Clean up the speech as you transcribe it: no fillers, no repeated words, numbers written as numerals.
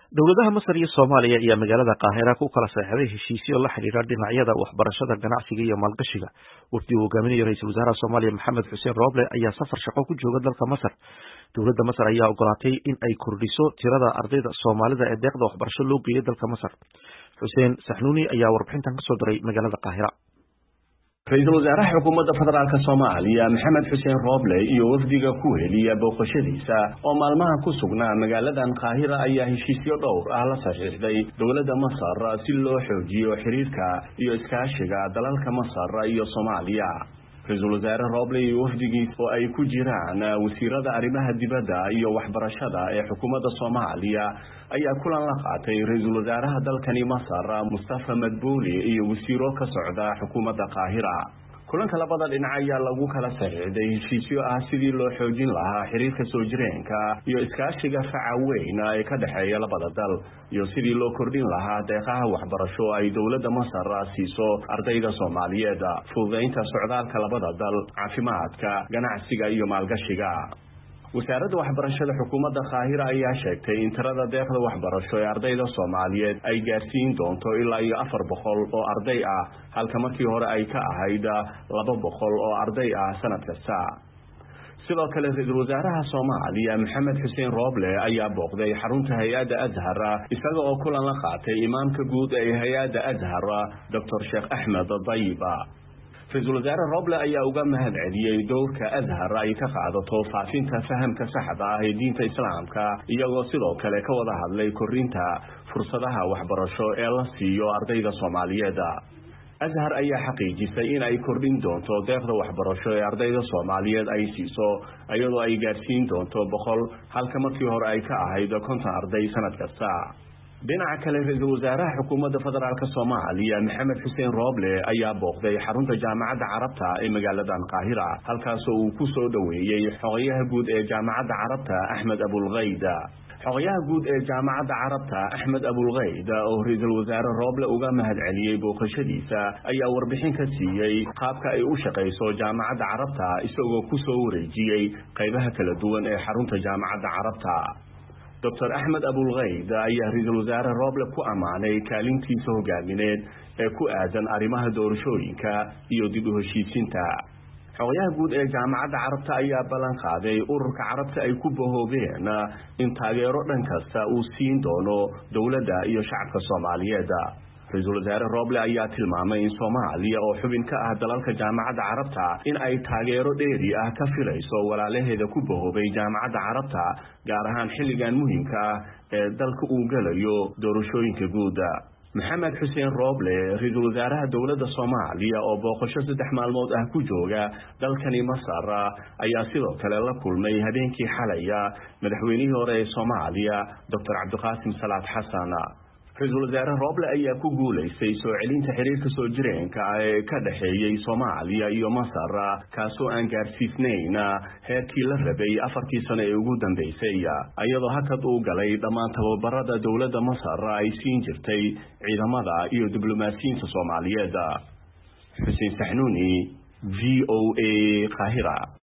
dowladaha Masar iyo Soomaaliya ayaa magaalada Qaahira ku kala saxeexday heshiisyo la xiriira dhinacyada waxbarashada, ganacsiga iyo maalgashiga. Wafdi uu hogaaminayo Ra'iisul Wasaaraha Soomaaliya Maxamed Xuseen Roble ayaa safar shaqo ku jooga dalka Masar. Dowladda Masar ayaa ogolaatay in ay kordhiso tirada ardayda Soomaalida ee deeqda waxbarasho loo geeyo dalka Masar. Xuseen Saxnuuni ayaa warbixintan ka soo diray magaalada Qaahira. Ra'iisul Wasaaraha Xukuumadda Federaalka Soomaaliya Maxamed Xuseen Roble iyo wafdiga ku heliya booqashadiisa oo maalmaha ku sugnaa magaaladan Qaahira ayaa heshiisyo dhowr ah la saxiixday dowladda Masar si loo xoojiyo xiriirka iyo iskaashiga dalalka Masar iyo Soomaaliya. Ra'iisul Wasaare Roble iyo wafdigiisa oo ay ku jiraan wasiirada arrimaha dibadda iyo waxbarashada ee xukuumadda Soomaaliya ayaa kulan la qaatay Ra'iisul Wasaaraha dalkani Masar Mustafa Madbuuli iyo wasiiro ka socda xukuumadda Qaahira. kulanka labada dhinac ayaa lagu kala saxiixday heshiisyo ah sidii loo xoojin lahaa xiriirka soo jireenka iyo iskaashiga faca weyn ee ka dhaxeeya labada dal iyo sidii loo kordhin lahaa deeqaha waxbarasho ay dowladda Masar siiso ardayda Soomaaliyeed, fududeynta socdaalka labada dal, caafimaadka, ganacsiga iyo maalgashiga. wasaaradda waxbarashada xukuumadda Qaahira ayaa sheegtay in tirada deeqda waxbarasho ee ardayda Soomaaliyeed ay gaarsiin doonto ilaa 400 oo arday ah halka markii hore ay ka ahayd 200 oo arday ah sanad kasta. sidoo kale Ra'iisul Wasaaraha Soomaaliya Maxamed Xuseen Roble ayaa booqday xarunta hay'adda Azhar isaga oo kulan la qaatay imaamka guud ee hay'adda Azhar Dr. Sheikh Ahmed Dayba. Ra'iisul Wasaare Roble ayaa uga mahadceliyay doorka Azhar ay ka qaadato faafinta fahamka saxda ah ee diinta Islaamka iyagoo sidoo kale ka wada hadlay korinta fursadaha waxbarasho ee la siiyo ardayda Soomaaliyeed. Azhar ayaa xaqiijisay in ay kordhin doonto deeqda waxbarasho ee ardayda Soomaaliyeed ay siiso iyadoo ay gaarsiin doonto 100 halka markii hore ay ka ahayd 50 arday sanad kasta. dhinaca kale Ra'iisul Wasaaraha Xukuumadda Federaalka Soomaaliya Maxamed Xuseen Roble ayaa booqday xarunta Jaamacadda Carabta ee magaaladan Qaahira halkaas oo uu ku soo dhaweeyay xogayaha guud ee Jaamacadda Carabta Ahmed Abulghayd. xogayaha guud ee Jaamacadda Carabta Ahmed Abulghayd oo Ra'iisul Wasaare Roble uga mahadceliyay booqashadiisa ayaa warbixin ka siiyay qaabka ay u shaqeyso Jaamacadda Carabta isagoo ku soo wareejiyay qaybaha kala duwan ee xarunta Jaamacadda Carabta. Dr. Ahmed Abulghayd ayaa Ra'iisul Wasaare Roble ku amaanay kaalintiisa hogaamineed ee ku aadan arrimaha doorashooyinka iyo dib u heshiisiinta. xogayaha guud ee Jaamacadda Carabta ayaa ballan qaaday ururka Carabta ay ku bohoobeen in taageero dhan kasta uu siin doono dowladda iyo shacabka Soomaaliyeed. Ra'iisul Wasaare Roble ayaa tilmaamay in Soomaaliya oo xubin ka ah dalalka Jaamacadda Carabta in ay taageero dheeri ah ka filayso walaalaheeda ku bohoobay Jaamacadda Carabta gaar ahaan xilligan muhiimka ah ee dalka uu galayo doorashooyinka guud. Maxamed Xuseen Roble Ra'iisul Wasaaraha dowladda Soomaaliya oo booqasho 3 maalmood ah ku jooga dalkani Masar ayaa sidoo kale la kulmay habeenkii xalay madaxweynihii hore ee Soomaaliya Dr. Cabdiqaasim Salaad Xasan. Ra'iisul Wasaare Roble ayaa ku guuleystay soo celinta xiriirka soo jireenka ee ka dhaxeeyay Soomaaliya iyo Masar kaasoo aan gaarsiisnayn heerkii la rabay 4 sano ee ugu dambeysay iyadoo hakad uu galay dhammaan tababarada dowladda Masar ay siin jirtay ciidamada iyo diblomaasiyiinta Soomaaliyeed. Xuseen Saxnuuni VOA Qaahira.